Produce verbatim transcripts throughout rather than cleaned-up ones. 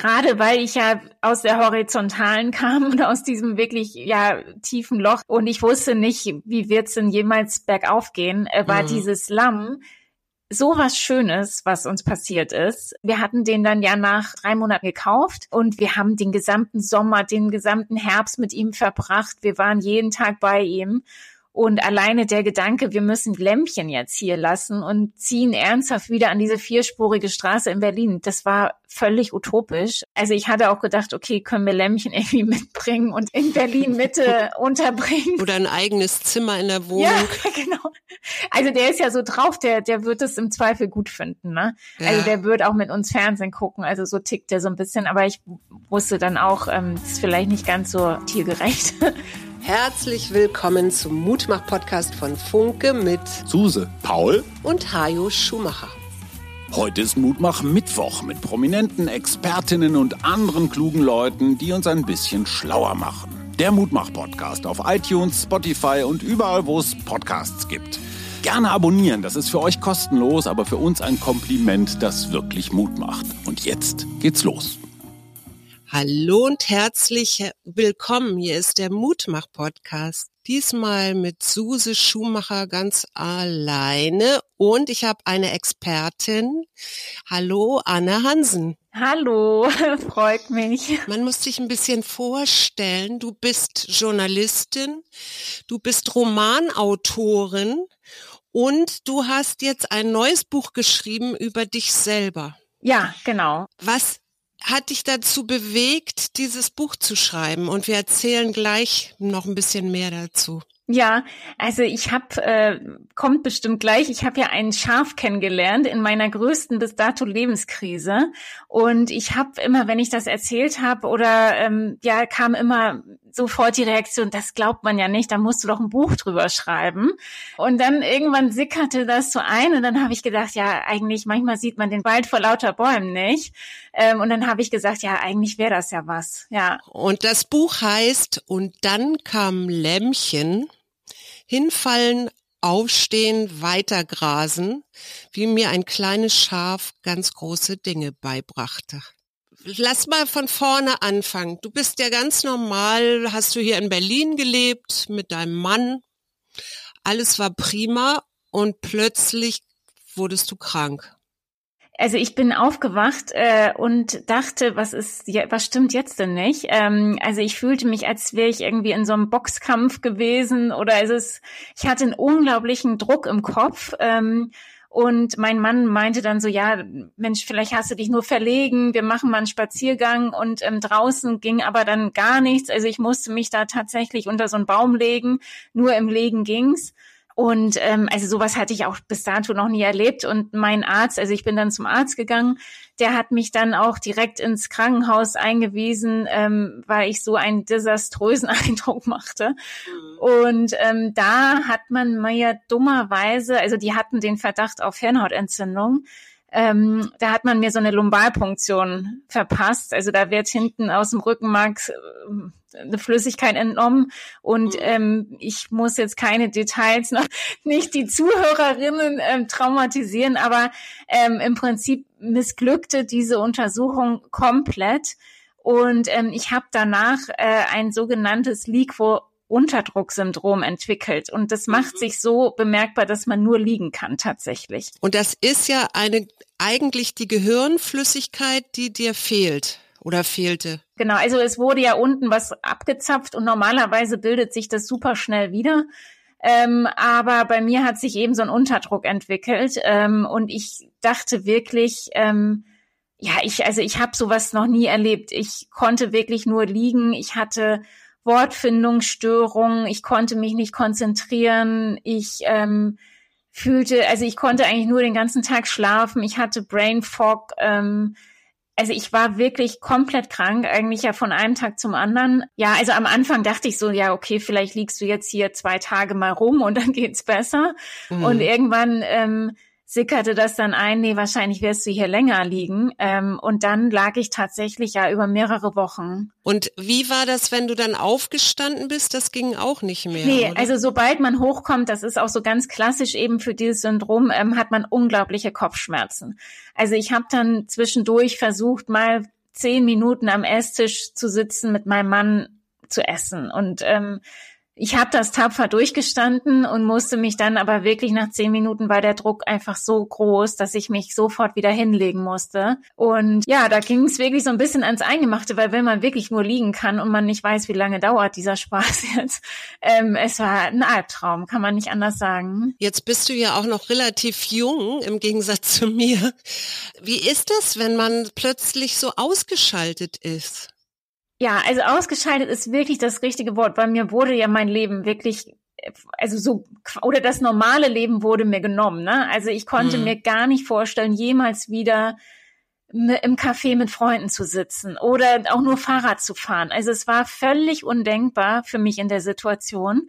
Gerade weil ich ja aus der Horizontalen kam und aus diesem wirklich ja tiefen Loch und ich wusste nicht, wie wird's denn jemals bergauf gehen, äh, war mhm. dieses Lamm so was Schönes, was uns passiert ist. Wir hatten den dann ja nach drei Monaten gekauft und wir haben den gesamten Sommer, den gesamten Herbst mit ihm verbracht. Wir waren jeden Tag bei ihm. Und alleine der Gedanke, wir müssen Lämmchen jetzt hier lassen und ziehen ernsthaft wieder an diese vierspurige Straße in Berlin, das war völlig utopisch. Also ich hatte auch gedacht, okay, können wir Lämmchen irgendwie mitbringen und in Berlin Mitte unterbringen. Oder ein eigenes Zimmer in der Wohnung. Ja, genau. Also der ist ja so drauf, der der wird es im Zweifel gut finden, ne? Ja. Also der wird auch mit uns Fernsehen gucken, also so tickt der so ein bisschen. Aber ich wusste dann auch, ähm, das ist vielleicht nicht ganz so tiergerecht. Herzlich willkommen zum Mutmach-Podcast von Funke mit Suse, Paul und Hajo Schumacher. Heute ist Mutmach-Mittwoch mit prominenten Expertinnen und anderen klugen Leuten, die uns ein bisschen schlauer machen. Der Mutmach-Podcast auf iTunes, Spotify und überall, wo es Podcasts gibt. Gerne abonnieren, das ist für euch kostenlos, aber für uns ein Kompliment, das wirklich Mut macht. Und jetzt geht's los. Hallo und herzlich willkommen. Hier ist der Mutmach-Podcast. Diesmal mit Suse Schumacher ganz alleine und ich habe eine Expertin. Hallo, Anne Hansen. Hallo, freut mich. Man muss dich ein bisschen vorstellen. Du bist Journalistin, du bist Romanautorin und du hast jetzt ein neues Buch geschrieben über dich selber. Ja, genau. Was hat dich dazu bewegt, dieses Buch zu schreiben? Und wir erzählen gleich noch ein bisschen mehr dazu. Ja, also ich habe, äh, kommt bestimmt gleich, ich habe ja einen Schaf kennengelernt in meiner größten bis dato Lebenskrise und ich habe immer, wenn ich das erzählt habe oder ähm, ja, kam immer sofort die Reaktion, das glaubt man ja nicht, da musst du doch ein Buch drüber schreiben. Und dann irgendwann sickerte das so ein und dann habe ich gedacht, ja, eigentlich manchmal sieht man den Wald vor lauter Bäumen nicht. Ähm, und dann habe ich gesagt, ja, eigentlich wäre das ja was, ja. Und das Buch heißt "Und dann kam Lämmchen, hinfallen, aufstehen, weitergrasen, wie mir ein kleines Schaf ganz große Dinge beibrachte." Lass mal von vorne anfangen. Du bist ja ganz normal, hast du hier in Berlin gelebt mit deinem Mann. Alles war prima und plötzlich wurdest du krank. Also ich bin aufgewacht äh, und dachte, was ist, ja, was stimmt jetzt denn nicht? Ähm, also ich fühlte mich, als wäre ich irgendwie in so einem Boxkampf gewesen oder es ist, ich hatte einen unglaublichen Druck im Kopf. Ähm, Und mein Mann meinte dann so, ja, Mensch, vielleicht hast du dich nur verlegen, wir machen mal einen Spaziergang und ähm, draußen ging aber dann gar nichts. Also ich musste mich da tatsächlich unter so einen Baum legen, nur im Legen ging's. Und ähm, also sowas hatte ich auch bis dato noch nie erlebt. Und mein Arzt, also ich bin dann zum Arzt gegangen, der hat mich dann auch direkt ins Krankenhaus eingewiesen, ähm, weil ich so einen desaströsen Eindruck machte. Mhm. Und ähm, da hat man mir dummerweise, also die hatten den Verdacht auf Hirnhautentzündung, ähm, da hat man mir so eine Lumbalpunktion verpasst. Also da wird hinten aus dem Rückenmark äh, eine Flüssigkeit entnommen und ähm, ich muss jetzt keine Details, noch nicht die Zuhörerinnen ähm, traumatisieren, aber ähm, im Prinzip missglückte diese Untersuchung komplett und ähm, ich habe danach äh, ein sogenanntes Liquor-Unterdrucksyndrom entwickelt und das macht sich so bemerkbar, dass man nur liegen kann tatsächlich. Und das ist ja eine eigentlich die Gehirnflüssigkeit, die dir fehlt. Oder fehlte? Genau, also es wurde ja unten was abgezapft und normalerweise bildet sich das super schnell wieder. Ähm, aber bei mir hat sich eben so ein Unterdruck entwickelt ähm, und ich dachte wirklich, ähm, ja, ich also ich habe sowas noch nie erlebt. Ich konnte wirklich nur liegen. Ich hatte Wortfindungsstörungen. Ich konnte mich nicht konzentrieren. Ich ähm, fühlte, also ich konnte eigentlich nur den ganzen Tag schlafen. Ich hatte Brain Fog. Ähm, Also ich war wirklich komplett krank, eigentlich ja von einem Tag zum anderen. Ja, also am Anfang dachte ich so, ja, okay, vielleicht liegst du jetzt hier zwei Tage mal rum und dann geht's besser. Mhm. Und irgendwann ähm, sickerte das dann ein, nee, wahrscheinlich wirst du hier länger liegen. Ähm, und dann lag ich tatsächlich ja über mehrere Wochen. Und wie war das, wenn du dann aufgestanden bist? Das ging auch nicht mehr, Nee, oder? Also sobald man hochkommt, das ist auch so ganz klassisch eben für dieses Syndrom, ähm, hat man unglaubliche Kopfschmerzen. Also ich habe dann zwischendurch versucht, mal zehn Minuten am Esstisch zu sitzen, mit meinem Mann zu essen. Und ähm, ich habe das tapfer durchgestanden und musste mich dann aber wirklich nach zehn Minuten, war der Druck einfach so groß, dass ich mich sofort wieder hinlegen musste. Und ja, da ging es wirklich so ein bisschen ans Eingemachte, weil wenn man wirklich nur liegen kann und man nicht weiß, wie lange dauert dieser Spaß jetzt, ähm, es war ein Albtraum, kann man nicht anders sagen. Jetzt bist du ja auch noch relativ jung im Gegensatz zu mir. Wie ist das, wenn man plötzlich so ausgeschaltet ist? Ja, also ausgeschaltet ist wirklich das richtige Wort. Bei mir wurde ja mein Leben wirklich, also so, oder das normale Leben wurde mir genommen, ne? Also ich konnte mhm. mir gar nicht vorstellen, jemals wieder im Café mit Freunden zu sitzen oder auch nur Fahrrad zu fahren. Also es war völlig undenkbar für mich in der Situation.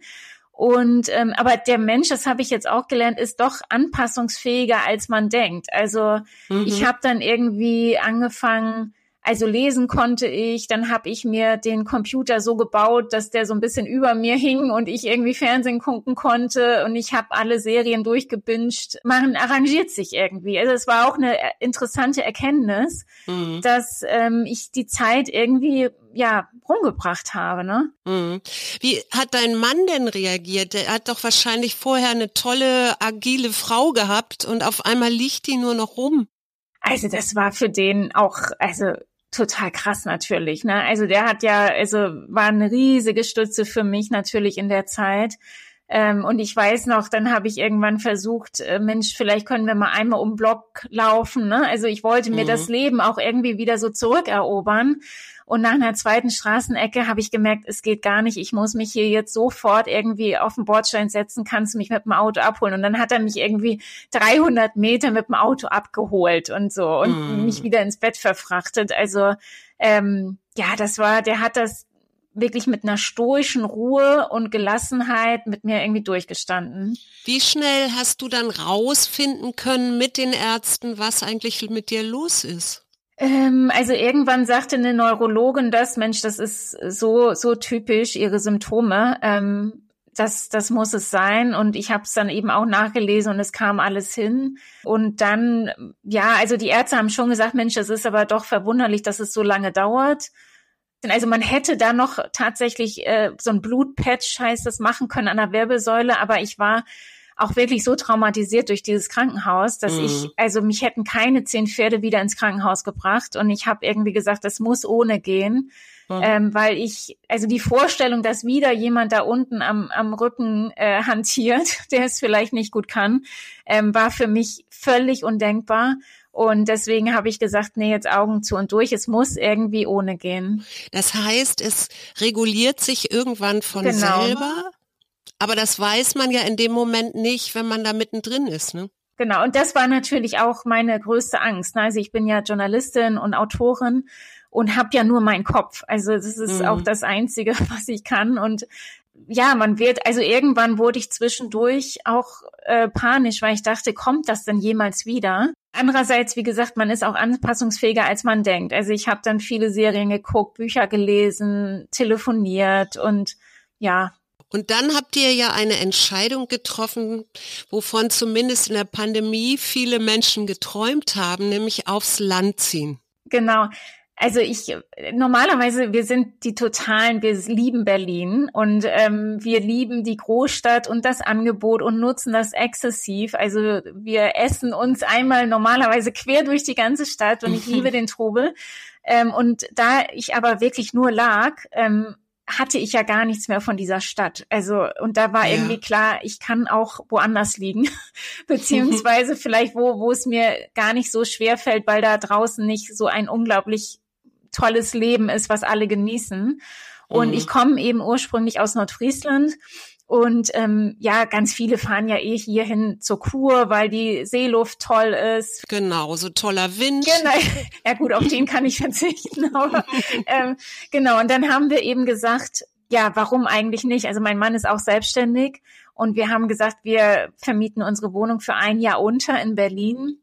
Und ähm, aber der Mensch, das habe ich jetzt auch gelernt, ist doch anpassungsfähiger, als man denkt. Also mhm. ich habe dann irgendwie angefangen, also lesen konnte ich, dann habe ich mir den Computer so gebaut, dass der so ein bisschen über mir hing und ich irgendwie Fernsehen gucken konnte und ich habe alle Serien durchgebinged. Man arrangiert sich irgendwie. Also es war auch eine interessante Erkenntnis, mhm. dass ähm, ich die Zeit irgendwie ja rumgebracht habe, ne? Mhm. Wie hat dein Mann denn reagiert? Der hat doch wahrscheinlich vorher eine tolle, agile Frau gehabt und auf einmal liegt die nur noch rum. Also das war für den auch, also total krass natürlich, ne? Also der hat ja, also war eine riesige Stütze für mich natürlich in der Zeit. Ähm, und ich weiß noch, dann habe ich irgendwann versucht, äh, Mensch, vielleicht können wir mal einmal um Block laufen, ne? Also ich wollte mir mhm. das Leben auch irgendwie wieder so zurückerobern. Und nach einer zweiten Straßenecke habe ich gemerkt, es geht gar nicht. Ich muss mich hier jetzt sofort irgendwie auf den Bordstein setzen. Kannst du mich mit dem Auto abholen? Und dann hat er mich irgendwie dreihundert Meter mit dem Auto abgeholt und so und mm. mich wieder ins Bett verfrachtet. Also ähm, ja, das war, der hat das wirklich mit einer stoischen Ruhe und Gelassenheit mit mir irgendwie durchgestanden. Wie schnell hast du dann rausfinden können mit den Ärzten, was eigentlich mit dir los ist? Ähm, also irgendwann sagte eine Neurologin das, Mensch, das ist so so typisch, ihre Symptome, ähm, das das muss es sein. Und ich habe es dann eben auch nachgelesen und es kam alles hin. Und dann, ja, also die Ärzte haben schon gesagt, Mensch, das ist aber doch verwunderlich, dass es so lange dauert. Also man hätte da noch tatsächlich äh, so ein Blutpatch, heißt das, machen können an der Wirbelsäule, aber ich war auch wirklich so traumatisiert durch dieses Krankenhaus, dass mhm. ich, also mich hätten keine zehn Pferde wieder ins Krankenhaus gebracht und ich habe irgendwie gesagt, das muss ohne gehen, mhm. ähm, weil ich, also die Vorstellung, dass wieder jemand da unten am am Rücken äh, hantiert, der es vielleicht nicht gut kann, ähm, war für mich völlig undenkbar. Und deswegen habe ich gesagt, nee, jetzt Augen zu und durch, es muss irgendwie ohne gehen. Das heißt, es reguliert sich irgendwann von genau. selber? Aber das weiß man ja in dem Moment nicht, wenn man da mittendrin ist, ne? Genau, und das war natürlich auch meine größte Angst. Also ich bin ja Journalistin und Autorin und habe ja nur meinen Kopf. Also das ist mhm. auch das Einzige, was ich kann. Und ja, man wird, also irgendwann wurde ich zwischendurch auch äh, panisch, weil ich dachte, kommt das denn jemals wieder? Andererseits, wie gesagt, man ist auch anpassungsfähiger, als man denkt. Also ich habe dann viele Serien geguckt, Bücher gelesen, telefoniert und ja. Und dann habt ihr ja eine Entscheidung getroffen, wovon zumindest in der Pandemie viele Menschen geträumt haben, nämlich aufs Land ziehen. Genau. Also ich, normalerweise, wir sind die Totalen, wir lieben Berlin und ähm, wir lieben die Großstadt und das Angebot und nutzen das exzessiv. Also wir essen uns einmal normalerweise quer durch die ganze Stadt und ich liebe den Trubel. Ähm, und da ich aber wirklich nur lag, ähm, hatte ich ja gar nichts mehr von dieser Stadt. Also, und da war ja. irgendwie klar, ich kann auch woanders liegen, beziehungsweise vielleicht wo, wo es mir gar nicht so schwer fällt, weil da draußen nicht so ein unglaublich tolles Leben ist, was alle genießen. Und mhm. ich komme eben ursprünglich aus Nordfriesland. Und ähm, ja, ganz viele fahren ja eh hierhin zur Kur, weil die Seeluft toll ist. Genau, so toller Wind. Genau. Ja gut, auf den kann ich verzichten. Aber ähm, genau, und dann haben wir eben gesagt, ja, warum eigentlich nicht? Also mein Mann ist auch selbstständig und wir haben gesagt, wir vermieten unsere Wohnung für ein Jahr unter in Berlin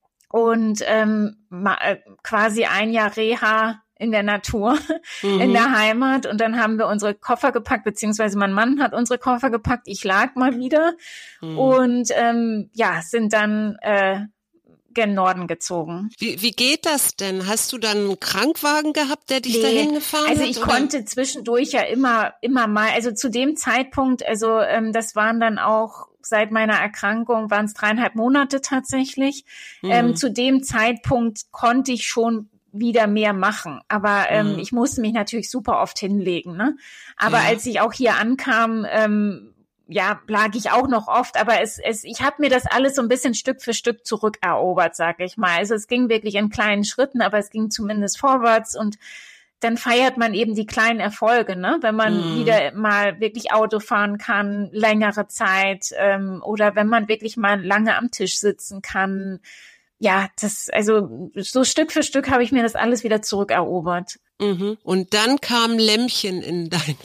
und ähm, ma- quasi ein Jahr Reha in der Natur, mhm. in der Heimat. Und dann haben wir unsere Koffer gepackt, beziehungsweise mein Mann hat unsere Koffer gepackt. Ich lag mal wieder mhm. und ähm, ja, sind dann äh, gen Norden gezogen. Wie, wie geht das denn? Hast du dann einen Krankwagen gehabt, der dich nee, dahin gefahren also hat? ich oder? konnte zwischendurch ja immer, immer mal, also zu dem Zeitpunkt, also ähm, das waren dann auch seit meiner Erkrankung, waren es dreieinhalb Monate tatsächlich. Mhm. Ähm, zu dem Zeitpunkt konnte ich schon wieder mehr machen. Aber ähm, mhm. ich musste mich natürlich super oft hinlegen. Ne? Aber ja. als ich auch hier ankam, ähm, ja, lag ich auch noch oft. Aber es, es, ich habe mir das alles so ein bisschen Stück für Stück zurückerobert, sag ich mal. Also es ging wirklich in kleinen Schritten, aber es ging zumindest vorwärts. Und dann feiert man eben die kleinen Erfolge, ne? Wenn man mhm. wieder mal wirklich Auto fahren kann, längere Zeit, ähm, oder wenn man wirklich mal lange am Tisch sitzen kann. Ja, das, also so Stück für Stück habe ich mir das alles wieder zurückerobert. Mhm. Und dann kam Lämmchen in dein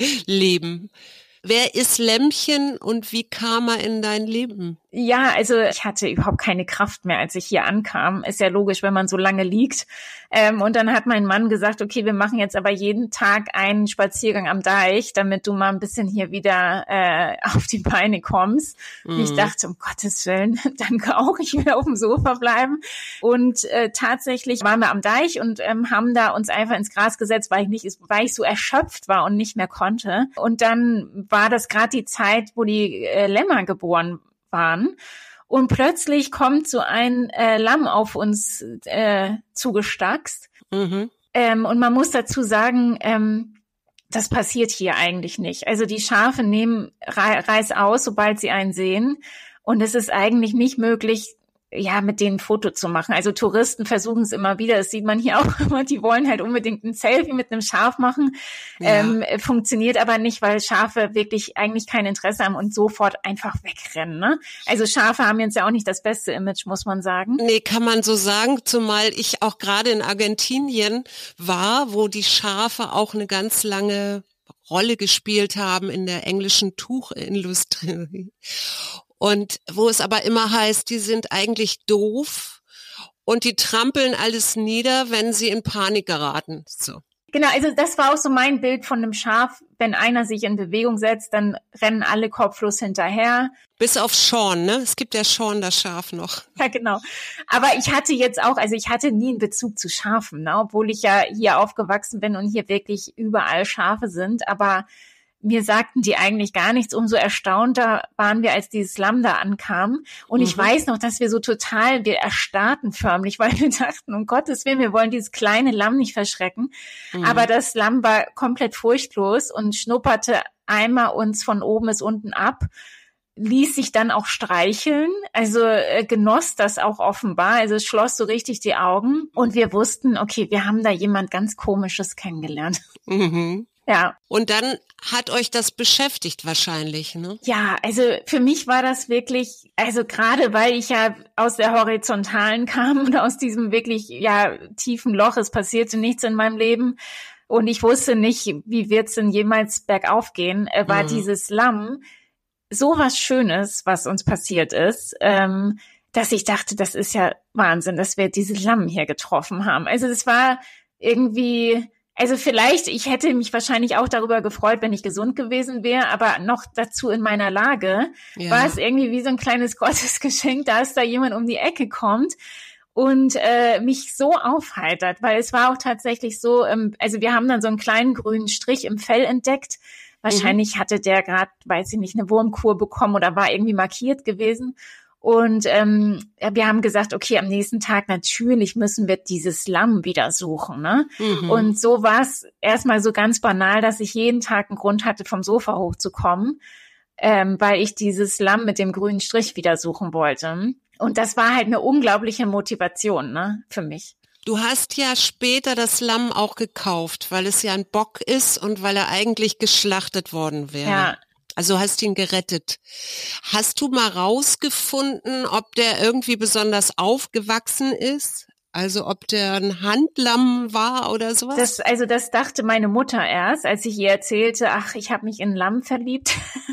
Leben. Wer ist Lämmchen und wie kam er in dein Leben? Ja, also ich hatte überhaupt keine Kraft mehr, als ich hier ankam. Ist ja logisch, wenn man so lange liegt. Ähm, und dann hat mein Mann gesagt, okay, wir machen jetzt aber jeden Tag einen Spaziergang am Deich, damit du mal ein bisschen hier wieder äh, auf die Beine kommst. Mhm. Und ich dachte, um Gottes Willen, danke auch, ich will auf dem Sofa bleiben. Und äh, tatsächlich waren wir am Deich und ähm, haben da uns einfach ins Gras gesetzt, weil ich nicht, weil ich so erschöpft war und nicht mehr konnte. Und dann war das gerade die Zeit, wo die äh, Lämmer geboren waren. Und plötzlich kommt so ein äh, Lamm auf uns äh, zugestackst. Mhm. Ähm, und man muss dazu sagen, ähm, das passiert hier eigentlich nicht. Also die Schafe nehmen Re- Reis aus, sobald sie einen sehen. Und es ist eigentlich nicht möglich, ja, mit denen ein Foto zu machen. Also Touristen versuchen es immer wieder, das sieht man hier auch immer, die wollen halt unbedingt ein Selfie mit einem Schaf machen. Ja. Ähm, funktioniert aber nicht, weil Schafe wirklich eigentlich kein Interesse haben und sofort einfach wegrennen. Ne? Also Schafe haben jetzt ja auch nicht das beste Image, muss man sagen. Nee, kann man so sagen, zumal ich auch gerade in Argentinien war, wo die Schafe auch eine ganz lange Rolle gespielt haben in der englischen Tuchindustrie. Und wo es aber immer heißt, die sind eigentlich doof und die trampeln alles nieder, wenn sie in Panik geraten. So. Genau, also das war auch so mein Bild von einem Schaf. Wenn einer sich in Bewegung setzt, dann rennen alle kopflos hinterher. Bis auf Sean, ne? Es gibt ja Sean, das Schaf noch. Ja, genau. Aber ich hatte jetzt auch, also ich hatte nie einen Bezug zu Schafen, ne? Obwohl ich ja hier aufgewachsen bin und hier wirklich überall Schafe sind. Aber mir sagten die eigentlich gar nichts. Umso erstaunter waren wir, als dieses Lamm da ankam. Und mhm. ich weiß noch, dass wir so total, wir erstarrten förmlich, weil wir dachten, um Gottes Willen, wir wollen dieses kleine Lamm nicht verschrecken. Mhm. Aber das Lamm war komplett furchtlos und schnupperte einmal uns von oben bis unten ab, ließ sich dann auch streicheln, also äh, genoss das auch offenbar, also es schloss so richtig die Augen. Und wir wussten, okay, wir haben da jemand ganz Komisches kennengelernt. Mhm. Ja. Und dann hat euch das beschäftigt wahrscheinlich, ne? Ja, also für mich war das wirklich, also gerade weil ich ja aus der Horizontalen kam und aus diesem wirklich, ja, tiefen Loch, es passierte nichts in meinem Leben und ich wusste nicht, wie wird's denn jemals bergauf gehen, äh, war mhm. dieses Lamm so was Schönes, was uns passiert ist, ähm, dass ich dachte, das ist ja Wahnsinn, dass wir dieses Lamm hier getroffen haben. Also das war irgendwie... Also vielleicht, ich hätte mich wahrscheinlich auch darüber gefreut, wenn ich gesund gewesen wäre, aber noch dazu in meiner Lage ja. war es irgendwie wie so ein kleines Gottesgeschenk, dass da jemand um die Ecke kommt und äh, mich so aufheitert, weil es war auch tatsächlich so, ähm, also wir haben dann so einen kleinen grünen Strich im Fell entdeckt. Wahrscheinlich mhm. hatte der gerade, weiß ich nicht, eine Wurmkur bekommen oder war irgendwie markiert gewesen. Und ähm, wir haben gesagt, okay, am nächsten Tag natürlich müssen wir dieses Lamm wieder suchen. Ne? Mhm. Und so war es erstmal so ganz banal, dass ich jeden Tag einen Grund hatte, vom Sofa hochzukommen, ähm, weil ich dieses Lamm mit dem grünen Strich wieder suchen wollte. Und das war halt eine unglaubliche Motivation, ne, für mich. Du hast ja später das Lamm auch gekauft, weil es ja ein Bock ist und weil er eigentlich geschlachtet worden wäre. Ja. Also hast ihn gerettet. Hast du mal rausgefunden, ob der irgendwie besonders aufgewachsen ist? Also ob der ein Handlamm war oder sowas? Das, also das dachte meine Mutter erst, als ich ihr erzählte, ach, ich habe mich in ein Lamm verliebt,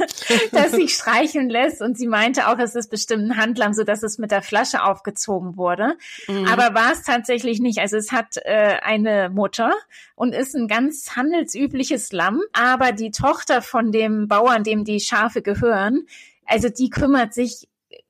das sich streicheln lässt. Und sie meinte auch, es ist bestimmt ein Handlamm, so dass es mit der Flasche aufgezogen wurde. Mhm. Aber war es tatsächlich nicht. Also es hat äh, eine Mutter und ist ein ganz handelsübliches Lamm. Aber die Tochter von dem Bauern, dem die Schafe gehören, also die kümmert sich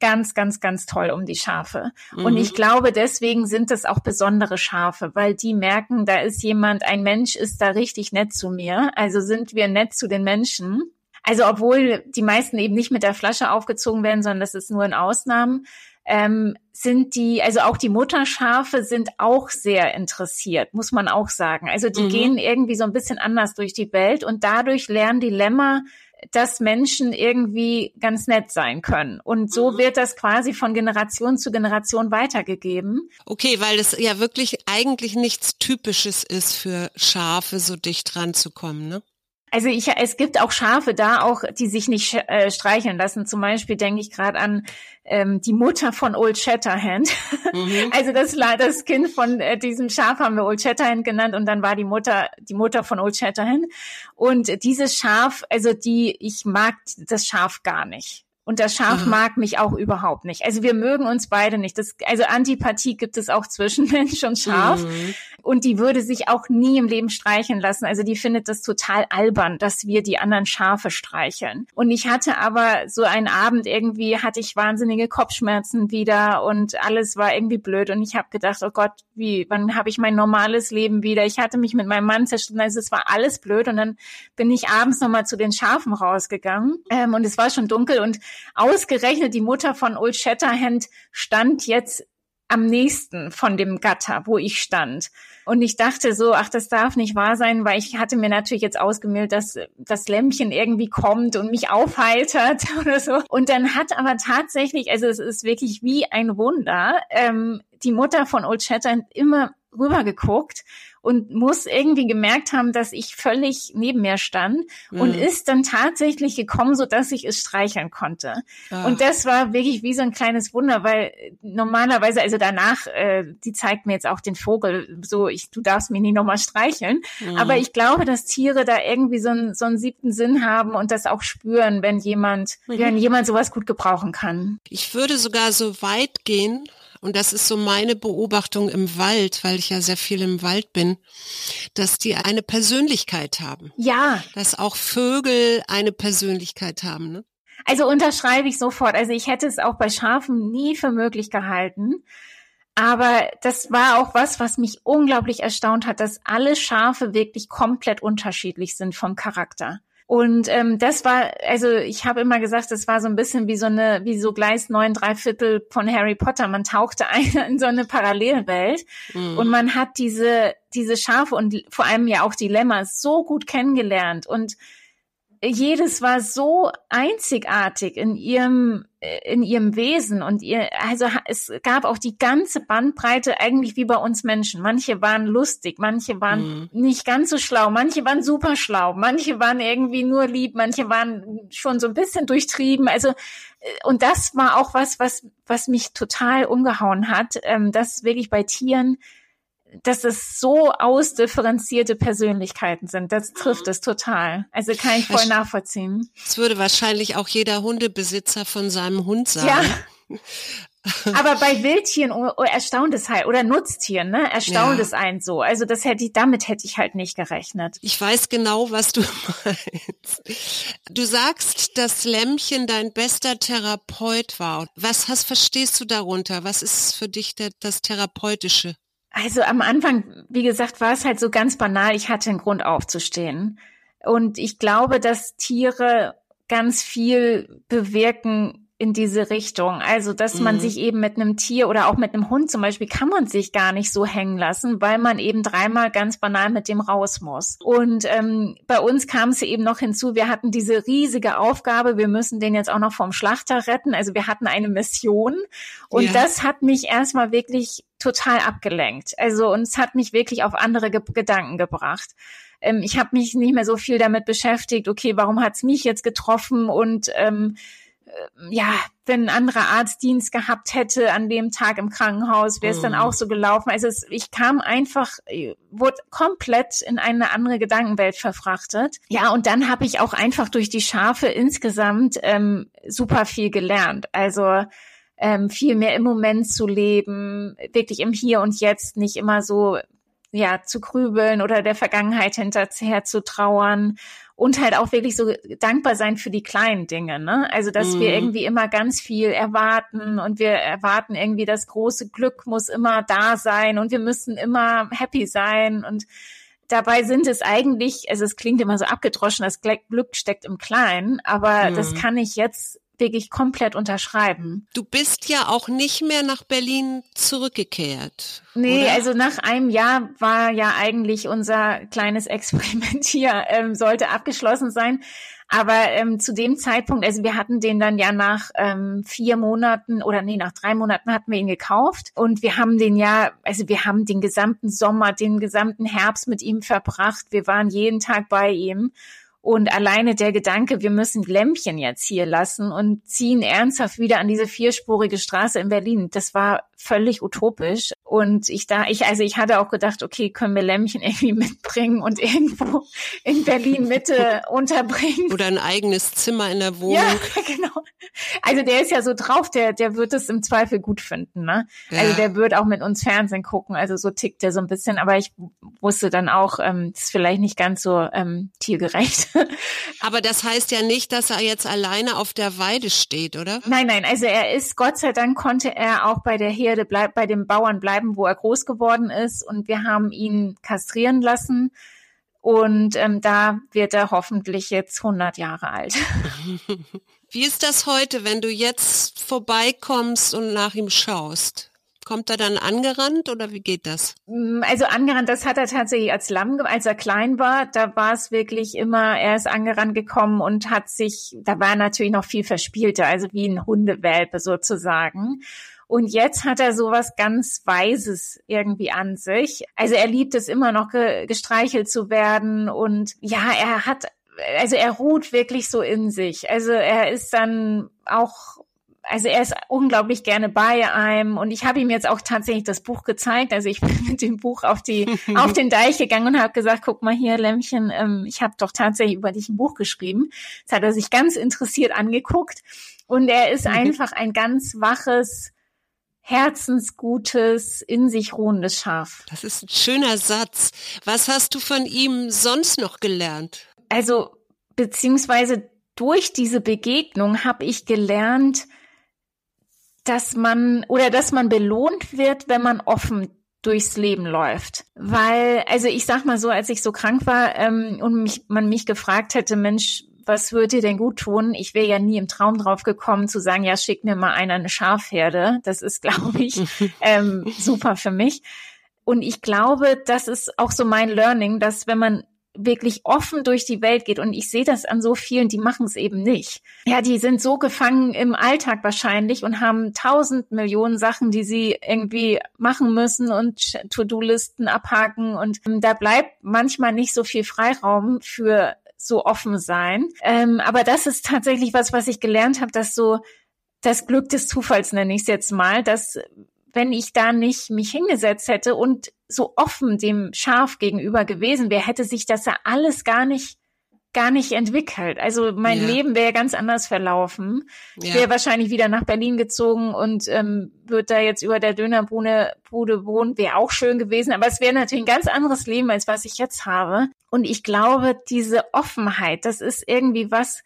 ganz, ganz, ganz toll um die Schafe. Mhm. Und ich glaube, deswegen sind es auch besondere Schafe, weil die merken, da ist jemand, ein Mensch ist da richtig nett zu mir. Also sind wir nett zu den Menschen. Also obwohl die meisten eben nicht mit der Flasche aufgezogen werden, sondern das ist nur in Ausnahmen, ähm, sind die, also auch die Mutterschafe sind auch sehr interessiert, muss man auch sagen. Also die mhm. gehen irgendwie so ein bisschen anders durch die Welt und dadurch lernen die Lämmer, dass Menschen irgendwie ganz nett sein können. Und so mhm. wird das quasi von Generation zu Generation weitergegeben. Okay, weil das ja wirklich eigentlich nichts Typisches ist für Schafe, so dicht ranzukommen, ne? Also ich, es gibt auch Schafe da auch, die sich nicht äh, streicheln lassen. Zum Beispiel denke ich gerade an ähm, die Mutter von Old Shatterhand. Mhm. Also das, das Kind von äh, diesem Schaf haben wir Old Shatterhand genannt und dann war die Mutter die Mutter von Old Shatterhand. Und dieses Schaf, also die, ich mag das Schaf gar nicht. Und das Schaf Aha. mag mich auch überhaupt nicht. Also wir mögen uns beide nicht. Das, also Antipathie gibt es auch zwischen Mensch und Schaf. Mhm. Und die würde sich auch nie im Leben streicheln lassen. Also die findet das total albern, dass wir die anderen Schafe streicheln. Und ich hatte aber so einen Abend irgendwie, hatte ich wahnsinnige Kopfschmerzen wieder und alles war irgendwie blöd. Und ich habe gedacht, oh Gott, wie, wann habe ich mein normales Leben wieder? Ich hatte mich mit meinem Mann zerstritten, also es war alles blöd. Und dann bin ich abends nochmal zu den Schafen rausgegangen. Ähm, und es war schon dunkel und ausgerechnet die Mutter von Old Shatterhand stand jetzt am nächsten von dem Gatter, wo ich stand. Und ich dachte so, ach, das darf nicht wahr sein, weil ich hatte mir natürlich jetzt ausgemalt, dass das Lämmchen irgendwie kommt und mich aufheitert oder so. Und dann hat aber tatsächlich, also es ist wirklich wie ein Wunder, ähm, die Mutter von Old Shatterhand immer rübergeguckt und muss irgendwie gemerkt haben, dass ich völlig neben mir stand mhm. und ist dann tatsächlich gekommen, so dass ich es streicheln konnte. Ah. Und das war wirklich wie so ein kleines Wunder, weil normalerweise, also danach, äh, die zeigt mir jetzt auch den Vogel, so, ich, du darfst mich nicht nochmal streicheln. Mhm. Aber ich glaube, dass Tiere da irgendwie so einen, so einen siebten Sinn haben und das auch spüren, wenn jemand, mhm. wenn jemand sowas gut gebrauchen kann. Ich würde sogar so weit gehen, und das ist so meine Beobachtung im Wald, weil ich ja sehr viel im Wald bin, dass die eine Persönlichkeit haben. Ja. Dass auch Vögel eine Persönlichkeit haben, ne? Also unterschreibe ich sofort. Also ich hätte es auch bei Schafen nie für möglich gehalten. Aber das war auch was, was mich unglaublich erstaunt hat, dass alle Schafe wirklich komplett unterschiedlich sind vom Charakter. Und ähm, das war, also ich habe immer gesagt, das war so ein bisschen wie so eine, wie so Gleis neun, drei Viertel von Harry Potter. Man tauchte ein in so eine Parallelwelt mhm. und man hat diese diese Schafe und vor allem ja auch die Lämmer so gut kennengelernt und jedes war so einzigartig in ihrem in ihrem Wesen und ihr, also es gab auch die ganze Bandbreite eigentlich wie bei uns Menschen. Manche waren lustig, manche waren mhm. nicht ganz so schlau, manche waren super schlau, manche waren irgendwie nur lieb, manche waren schon so ein bisschen durchtrieben. Also und das war auch was, was was mich total umgehauen hat, dass wirklich bei Tieren, dass es so ausdifferenzierte Persönlichkeiten sind. Das trifft es total. Also kann ich voll nachvollziehen. Das würde wahrscheinlich auch jeder Hundebesitzer von seinem Hund sagen. Ja. Aber bei Wildtieren oh, erstaunt es halt, oder Nutztieren, ne, erstaunt ja. es einen so. Also das hätte ich, damit hätte ich halt nicht gerechnet. Ich weiß genau, was du meinst. Du sagst, dass Lämmchen dein bester Therapeut war. Was hast, verstehst du darunter? Was ist für dich der, das Therapeutische? Also am Anfang, wie gesagt, war es halt so ganz banal. Ich hatte einen Grund aufzustehen. Und ich glaube, dass Tiere ganz viel bewirken in diese Richtung. Also, dass man mhm. sich eben mit einem Tier oder auch mit einem Hund zum Beispiel kann man sich gar nicht so hängen lassen, weil man eben dreimal ganz banal mit dem raus muss. Und ähm, bei uns kam es eben noch hinzu, wir hatten diese riesige Aufgabe, wir müssen den jetzt auch noch vom Schlachter retten. Also wir hatten eine Mission und ja. das hat mich erstmal wirklich total abgelenkt. Also und es hat mich wirklich auf andere Ge- Gedanken gebracht. Ähm, ich habe mich nicht mehr so viel damit beschäftigt, okay, warum hat's mich jetzt getroffen und ähm, ja, wenn ein anderer Arzt Dienst gehabt hätte an dem Tag im Krankenhaus, wäre es mm. dann auch so gelaufen. Also es, ich kam einfach, wurde komplett in eine andere Gedankenwelt verfrachtet. Ja, und dann habe ich auch einfach durch die Schafe insgesamt ähm, super viel gelernt. Also ähm, viel mehr im Moment zu leben, wirklich im Hier und Jetzt, nicht immer so ja zu grübeln oder der Vergangenheit hinterher zu trauern. und halt auch wirklich so dankbar sein für die kleinen Dinge, ne? Also, dass mhm. wir irgendwie immer ganz viel erwarten und wir erwarten irgendwie, das große Glück muss immer da sein und wir müssen immer happy sein und dabei sind es eigentlich, also es klingt immer so abgedroschen, das Glück steckt im Kleinen, aber mhm. das kann ich jetzt wirklich komplett unterschreiben. Du bist ja auch nicht mehr nach Berlin zurückgekehrt. Nee, oder? Also nach einem Jahr war ja eigentlich unser kleines Experiment hier, ähm, sollte abgeschlossen sein. Aber ähm, zu dem Zeitpunkt, also wir hatten den dann ja nach ähm, vier Monaten oder nee, nach drei Monaten hatten wir ihn gekauft und wir haben den ja, also wir haben den gesamten Sommer, den gesamten Herbst mit ihm verbracht. Wir waren jeden Tag bei ihm. Und alleine der Gedanke, wir müssen Lämpchen jetzt hier lassen und ziehen ernsthaft wieder an diese vierspurige Straße in Berlin, das war völlig utopisch. Und ich da, ich, also ich hatte auch gedacht, okay, können wir Lämpchen irgendwie mitbringen und irgendwo in Berlin Mitte unterbringen. Oder ein eigenes Zimmer in der Wohnung. Ja, genau. Also der ist ja so drauf, der, der wird es im Zweifel gut finden, ne? Ja. Also der wird auch mit uns Fernsehen gucken, also so tickt der so ein bisschen. Aber ich wusste dann auch, ähm, das ist vielleicht nicht ganz so ähm, tiergerecht. Aber das heißt ja nicht, dass er jetzt alleine auf der Weide steht, oder? Nein, nein, also er ist, Gott sei Dank konnte er auch bei der Herde, bleib, bei den Bauern bleiben, wo er groß geworden ist und wir haben ihn kastrieren lassen und ähm, da wird er hoffentlich jetzt hundert Jahre alt. Wie ist das heute, wenn du jetzt vorbeikommst und nach ihm schaust? Kommt er dann angerannt oder wie geht das? Also angerannt, das hat er tatsächlich als Lamm, als er klein war, da war es wirklich immer, er ist angerannt gekommen und hat sich, da war er natürlich noch viel verspielter, also wie ein Hundewelpe sozusagen. Und jetzt hat er sowas ganz Weises irgendwie an sich. Also er liebt es immer noch ge- gestreichelt zu werden und ja, er hat, also er ruht wirklich so in sich. Also er ist dann auch Also er ist unglaublich gerne bei einem und ich habe ihm jetzt auch tatsächlich das Buch gezeigt. Also ich bin mit dem Buch auf die auf den Deich gegangen und habe gesagt, guck mal hier, Lämmchen, ähm, ich habe doch tatsächlich über dich ein Buch geschrieben. Das hat er sich ganz interessiert angeguckt und er ist mhm. einfach ein ganz waches, herzensgutes, in sich ruhendes Schaf. Das ist ein schöner Satz. Was hast du von ihm sonst noch gelernt? Also beziehungsweise durch diese Begegnung habe ich gelernt, dass man oder dass man belohnt wird, wenn man offen durchs Leben läuft. Weil, also ich sag mal so, als ich so krank war ähm, und mich, man mich gefragt hätte, Mensch, was würde dir denn gut tun? Ich wäre ja nie im Traum drauf gekommen zu sagen, ja, schick mir mal einer eine Schafherde. Das ist, glaube ich, ähm, super für mich. Und ich glaube, das ist auch so mein Learning, dass wenn man wirklich offen durch die Welt geht und ich sehe das an so vielen, die machen es eben nicht. Ja, die sind so gefangen im Alltag wahrscheinlich und haben tausend Millionen Sachen, die sie irgendwie machen müssen und To-Do-Listen abhaken und ähm, da bleibt manchmal nicht so viel Freiraum für so offen sein. Ähm, aber das ist tatsächlich was, was ich gelernt habe, dass so das Glück des Zufalls, nenne ich es jetzt mal, dass wenn ich da nicht mich hingesetzt hätte und so offen dem Schaf gegenüber gewesen wäre, hätte sich das ja alles gar nicht gar nicht entwickelt. Also mein ja. Leben wäre ganz anders verlaufen. Ja. Ich wäre wahrscheinlich wieder nach Berlin gezogen und ähm, würde da jetzt über der Dönerbude Bude wohnen, wäre auch schön gewesen. Aber es wäre natürlich ein ganz anderes Leben, als was ich jetzt habe. Und ich glaube, diese Offenheit, das ist irgendwie was,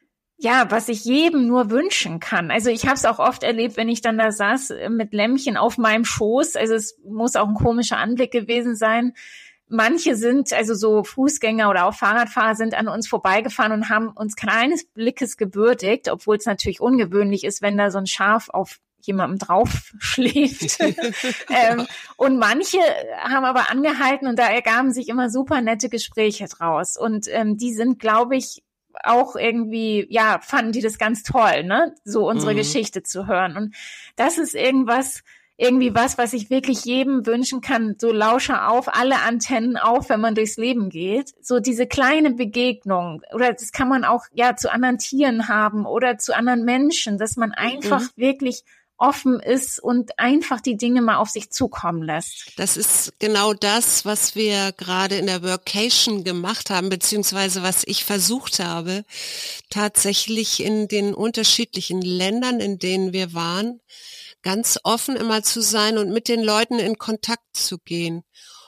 ja, was ich jedem nur wünschen kann. Also ich habe es auch oft erlebt, wenn ich dann da saß mit Lämmchen auf meinem Schoß. Also es muss auch ein komischer Anblick gewesen sein. Manche sind, also so Fußgänger oder auch Fahrradfahrer sind an uns vorbeigefahren und haben uns keines Blickes gewürdigt, obwohl es natürlich ungewöhnlich ist, wenn da so ein Schaf auf jemandem drauf schläft. ähm, und manche haben aber angehalten und da ergaben sich immer super nette Gespräche draus. Und ähm, die sind, glaube ich, auch irgendwie, ja, fanden die das ganz toll, ne, so unsere mhm. Geschichte zu hören. Und das ist irgendwas, irgendwie was, was ich wirklich jedem wünschen kann, so Lauscher auf, alle Antennen auf, wenn man durchs Leben geht. So diese kleine Begegnung, oder das kann man auch, ja, zu anderen Tieren haben oder zu anderen Menschen, dass man einfach mhm. wirklich offen ist und einfach die Dinge mal auf sich zukommen lässt. Das ist genau das, was wir gerade in der Workation gemacht haben, beziehungsweise was ich versucht habe, tatsächlich in den unterschiedlichen Ländern, in denen wir waren, ganz offen immer zu sein und mit den Leuten in Kontakt zu gehen.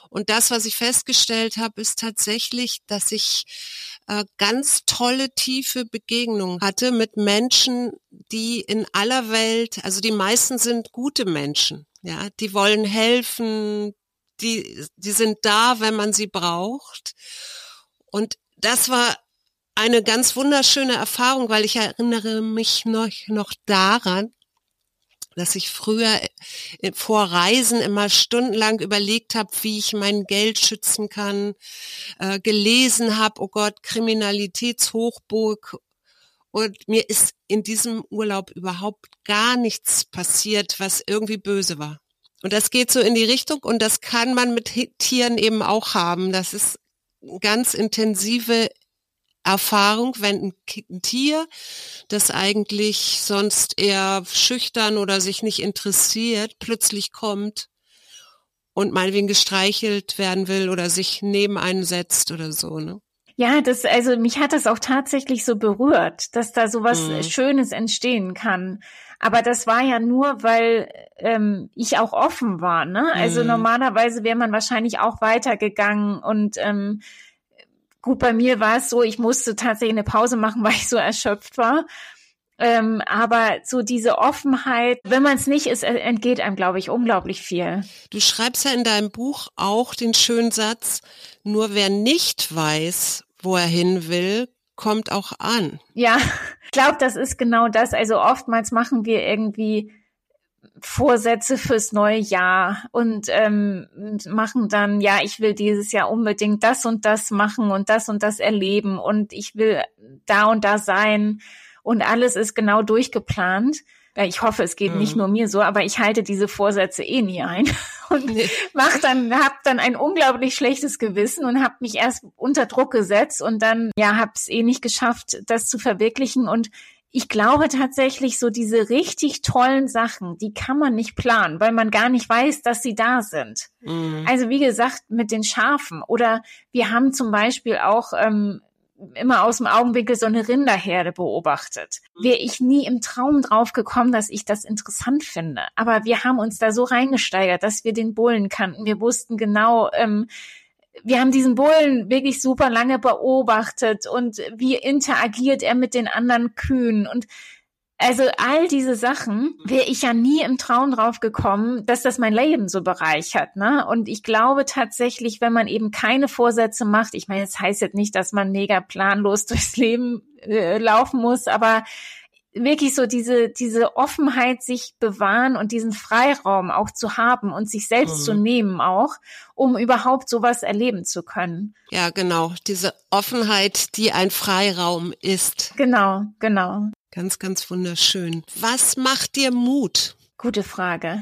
Und das, was ich festgestellt habe, ist tatsächlich, dass ich äh, ganz tolle, tiefe Begegnungen hatte mit Menschen, die in aller Welt, also die meisten sind gute Menschen, ja, die wollen helfen, die, die sind da, wenn man sie braucht. Und das war eine ganz wunderschöne Erfahrung, weil ich erinnere mich noch, noch daran, dass ich früher vor Reisen immer stundenlang überlegt habe, wie ich mein Geld schützen kann, äh, gelesen habe, oh Gott, Kriminalitätshochburg. Und mir ist in diesem Urlaub überhaupt gar nichts passiert, was irgendwie böse war. Und das geht so in die Richtung und das kann man mit Tieren eben auch haben. Das ist eine ganz intensive Erfahrung, wenn ein Tier, das eigentlich sonst eher schüchtern oder sich nicht interessiert, plötzlich kommt und meinetwegen gestreichelt werden will oder sich neben einen setzt oder so, ne? Ja, das, also mich hat das auch tatsächlich so berührt, dass da so was mhm. Schönes entstehen kann. Aber das war ja nur, weil ähm, ich auch offen war, ne? Also mhm. normalerweise wäre man wahrscheinlich auch weitergegangen und ähm, gut, bei mir war es so, ich musste tatsächlich eine Pause machen, weil ich so erschöpft war. Ähm, aber so diese Offenheit, wenn man es nicht ist, entgeht einem, glaube ich, unglaublich viel. Du schreibst ja in deinem Buch auch den schönen Satz, nur wer nicht weiß, wo er hin will, kommt auch an. Ja, ich glaube, das ist genau das. Also oftmals machen wir irgendwie Vorsätze fürs neue Jahr und ähm, machen dann, ja, ich will dieses Jahr unbedingt das und das machen und das und das erleben und ich will da und da sein und alles ist genau durchgeplant. Ja, ich hoffe, es geht mhm. nicht nur mir so, aber ich halte diese Vorsätze eh nie ein und nee. mach dann, hab dann ein unglaublich schlechtes Gewissen und hab mich erst unter Druck gesetzt und dann, ja, hab's eh nicht geschafft, das zu verwirklichen. Und ich glaube tatsächlich, so diese richtig tollen Sachen, die kann man nicht planen, weil man gar nicht weiß, dass sie da sind. Mhm. Also wie gesagt, mit den Schafen oder wir haben zum Beispiel auch ähm, immer aus dem Augenwinkel so eine Rinderherde beobachtet. Wäre ich nie im Traum drauf gekommen, dass ich das interessant finde. Aber wir haben uns da so reingesteigert, dass wir den Bullen kannten. Wir wussten genau, ähm, wir haben diesen Bullen wirklich super lange beobachtet und wie interagiert er mit den anderen Kühen und also all diese Sachen wäre ich ja nie im Traum drauf gekommen, dass das mein Leben so bereichert, ne? Und ich glaube tatsächlich, wenn man eben keine Vorsätze macht, ich meine, das heißt jetzt nicht, dass man mega planlos durchs Leben äh, laufen muss, aber wirklich so diese diese Offenheit sich bewahren und diesen Freiraum auch zu haben und sich selbst mhm. zu nehmen auch, um überhaupt sowas erleben zu können. Ja, genau, diese Offenheit, die ein Freiraum ist. Genau, genau. Ganz, ganz wunderschön. Was macht dir Mut? Gute Frage.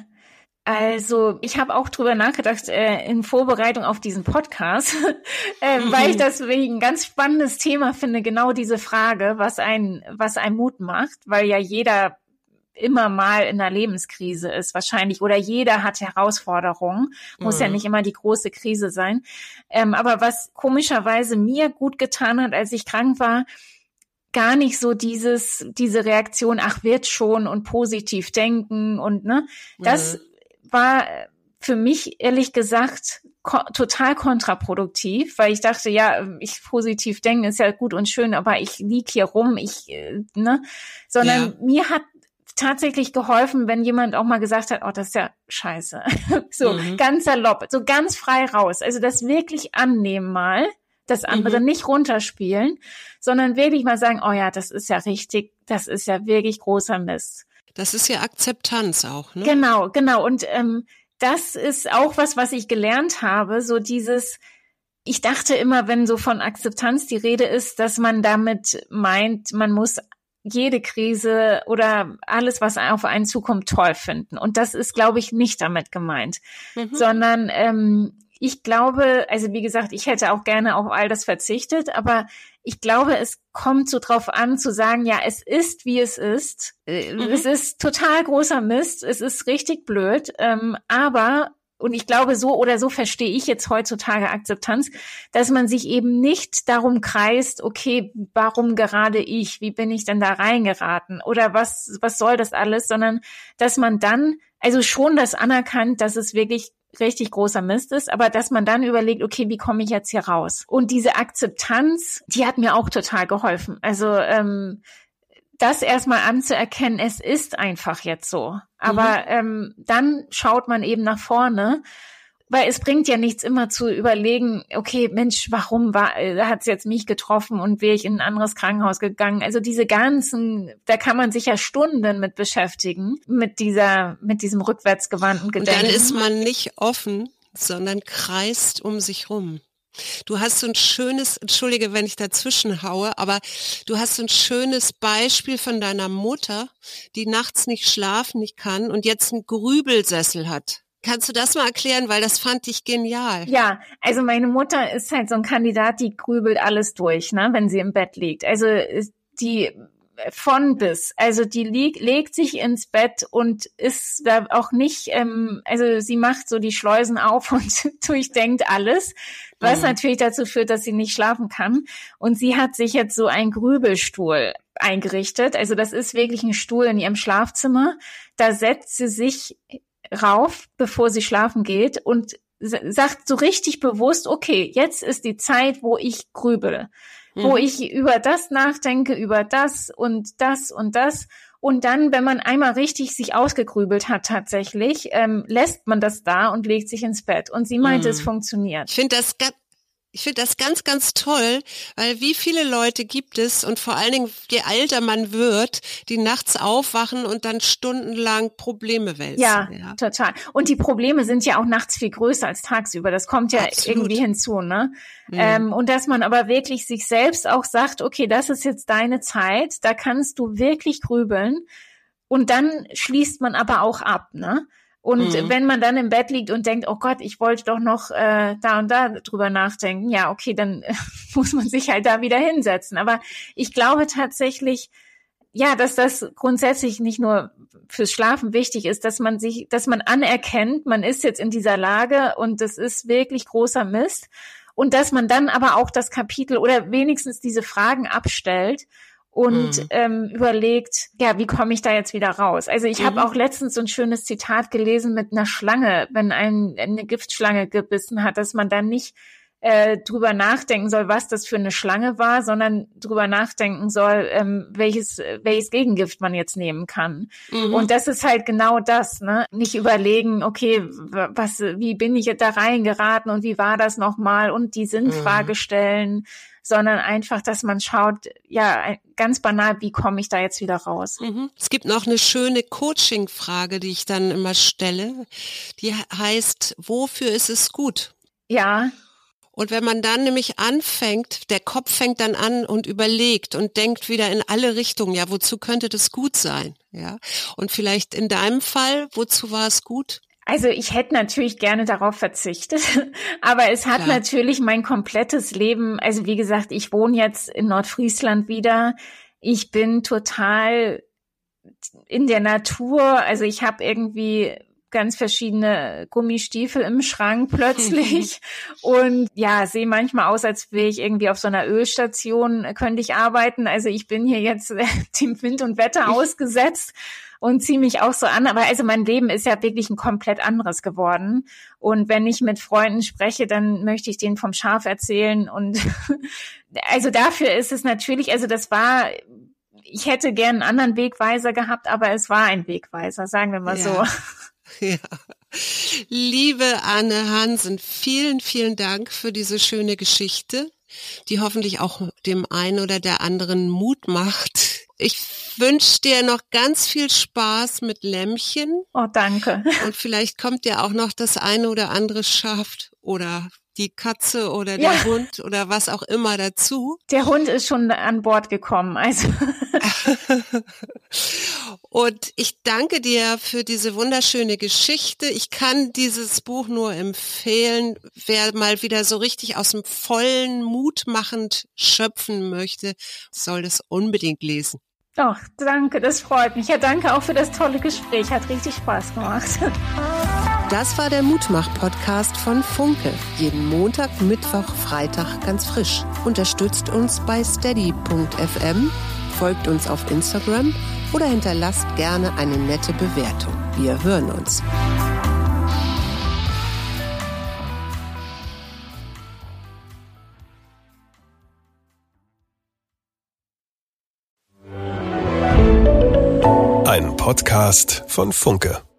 Also ich habe auch drüber nachgedacht äh, in Vorbereitung auf diesen Podcast, äh, mhm. weil ich das wirklich ein ganz spannendes Thema finde, genau diese Frage, was ein was ein Mut macht, weil ja jeder immer mal in einer Lebenskrise ist wahrscheinlich oder jeder hat Herausforderungen, muss mhm. ja nicht immer die große Krise sein. Ähm, aber was komischerweise mir gut getan hat, als ich krank war, gar nicht so dieses diese Reaktion, ach wird schon und positiv denken und ne, das mhm. war für mich ehrlich gesagt ko- total kontraproduktiv, weil ich dachte, ja, ich positiv denken ist ja gut und schön, aber ich lieg hier rum, ich ne, sondern ja. mir hat tatsächlich geholfen, wenn jemand auch mal gesagt hat, oh, das ist ja scheiße, so mhm. ganz salopp, so ganz frei raus, also das wirklich annehmen mal. Das andere mhm. nicht runterspielen, sondern wirklich mal sagen, oh ja, das ist ja richtig, das ist ja wirklich großer Mist. Das ist ja Akzeptanz auch, ne? Genau, genau. Und ähm, das ist auch was, was ich gelernt habe, so dieses, ich dachte immer, wenn so von Akzeptanz die Rede ist, dass man damit meint, man muss jede Krise oder alles, was auf einen zukommt, toll finden. Und das ist, glaube ich, nicht damit gemeint, mhm. sondern ähm, ich glaube, also wie gesagt, ich hätte auch gerne auf all das verzichtet, aber ich glaube, es kommt so drauf an zu sagen, ja, es ist, wie es ist. Mhm. Es ist total großer Mist, es ist richtig blöd, ähm, aber, und ich glaube, so oder so verstehe ich jetzt heutzutage Akzeptanz, dass man sich eben nicht darum kreist, okay, warum gerade ich, wie bin ich denn da reingeraten oder was, was soll das alles, sondern dass man dann, also schon das anerkannt, dass es wirklich richtig großer Mist ist, aber dass man dann überlegt, okay, wie komme ich jetzt hier raus? Und diese Akzeptanz, die hat mir auch total geholfen. Also ähm, das erstmal anzuerkennen, es ist einfach jetzt so. Aber mhm. ähm, dann schaut man eben nach vorne, weil es bringt ja nichts immer zu überlegen, okay, Mensch, warum war, hat es jetzt mich getroffen und wäre ich in ein anderes Krankenhaus gegangen? Also diese ganzen, da kann man sich ja Stunden mit beschäftigen, mit dieser, mit diesem rückwärtsgewandten Gedenken. Und dann ist man nicht offen, sondern kreist um sich rum. Du hast so ein schönes, entschuldige, wenn ich dazwischen haue, aber du hast so ein schönes Beispiel von deiner Mutter, die nachts nicht schlafen nicht kann und jetzt einen Grübelsessel hat. Kannst du das mal erklären, weil das fand ich genial. Ja, also meine Mutter ist halt so ein Kandidat, die grübelt alles durch, ne, wenn sie im Bett liegt. Also die von bis, also die liegt, legt sich ins Bett und ist da auch nicht, ähm, also sie macht so die Schleusen auf und durchdenkt alles, was mhm. natürlich dazu führt, dass sie nicht schlafen kann. Und sie hat sich jetzt so einen Grübelstuhl eingerichtet. Also das ist wirklich ein Stuhl in ihrem Schlafzimmer. Da setzt sie sich rauf, bevor sie schlafen geht und sagt so richtig bewusst, okay, jetzt ist die Zeit, wo ich grübele, mhm. wo ich über das nachdenke, über das und das und das. Und dann, wenn man einmal richtig sich ausgegrübelt hat tatsächlich, ähm, lässt man das da und legt sich ins Bett. Und sie meinte, mhm. es funktioniert. Ich finde das ganz Ich finde das ganz, ganz toll, weil wie viele Leute gibt es und vor allen Dingen, je älter man wird, die nachts aufwachen und dann stundenlang Probleme wälzen. Ja, ja, total. Und die Probleme sind ja auch nachts viel größer als tagsüber. Das kommt ja Absolut. irgendwie hinzu, ne? Mhm. Ähm, und dass man aber wirklich sich selbst auch sagt, okay, das ist jetzt deine Zeit, da kannst du wirklich grübeln. Und dann schließt man aber auch ab, ne? Und mhm. wenn man dann im Bett liegt und denkt, oh Gott, ich wollte doch noch äh, da und da drüber nachdenken, ja, okay, dann äh, muss man sich halt da wieder hinsetzen. Aber ich glaube tatsächlich, ja, dass das grundsätzlich nicht nur fürs Schlafen wichtig ist, dass man sich, dass man anerkennt, man ist jetzt in dieser Lage und das ist wirklich großer Mist. Und dass man dann aber auch das Kapitel oder wenigstens diese Fragen abstellt und mhm. ähm, überlegt, ja, wie komme ich da jetzt wieder raus? Also ich mhm. habe auch letztens so ein schönes Zitat gelesen mit einer Schlange, wenn ein, eine Giftschlange gebissen hat, dass man dann nicht äh, drüber nachdenken soll, was das für eine Schlange war, sondern drüber nachdenken soll, ähm, welches welches Gegengift man jetzt nehmen kann. Mhm. Und das ist halt genau das, ne? Nicht überlegen, okay, was, wie bin ich da reingeraten und wie war das nochmal und die Sinnfrage mhm. stellen, sondern einfach, dass man schaut, ja, ganz banal, wie komme ich da jetzt wieder raus? Mhm. Es gibt noch eine schöne Coaching-Frage, die ich dann immer stelle, die heißt, wofür ist es gut? Ja. Und wenn man dann nämlich anfängt, der Kopf fängt dann an und überlegt und denkt wieder in alle Richtungen, ja, wozu könnte das gut sein? Ja. Und vielleicht in deinem Fall, wozu war es gut? Also ich hätte natürlich gerne darauf verzichtet, aber es hat Klar. natürlich mein komplettes Leben, also wie gesagt, ich wohne jetzt in Nordfriesland wieder, ich bin total in der Natur, also ich habe irgendwie ganz verschiedene Gummistiefel im Schrank plötzlich und ja, sehe manchmal aus, als wäre ich irgendwie auf so einer Ölstation, könnte ich arbeiten, also ich bin hier jetzt dem Wind und Wetter ausgesetzt und ziehe mich auch so an, aber also mein Leben ist ja wirklich ein komplett anderes geworden und wenn ich mit Freunden spreche, dann möchte ich denen vom Schaf erzählen und also dafür ist es natürlich, also das war, ich hätte gern einen anderen Wegweiser gehabt, aber es war ein Wegweiser, sagen wir mal ja. so. Ja. Liebe Anne Hansen, vielen, vielen Dank für diese schöne Geschichte, die hoffentlich auch dem einen oder der anderen Mut macht. Ich wünsche dir noch ganz viel Spaß mit Lämmchen. Oh, danke. Und vielleicht kommt dir auch noch das eine oder andere Schaf oder die Katze oder der ja. Hund oder was auch immer dazu. Der Hund ist schon an Bord gekommen, also. Und ich danke dir für diese wunderschöne Geschichte. Ich kann dieses Buch nur empfehlen, wer mal wieder so richtig aus dem vollen Mut machend schöpfen möchte, soll das unbedingt lesen. Ach, danke, das freut mich. Ja, danke auch für das tolle Gespräch, hat richtig Spaß gemacht. Das war der Mutmach-Podcast von Funke. Jeden Montag, Mittwoch, Freitag ganz frisch. Unterstützt uns bei steady punkt f m, folgt uns auf Instagram oder hinterlasst gerne eine nette Bewertung. Wir hören uns. Podcast von Funke.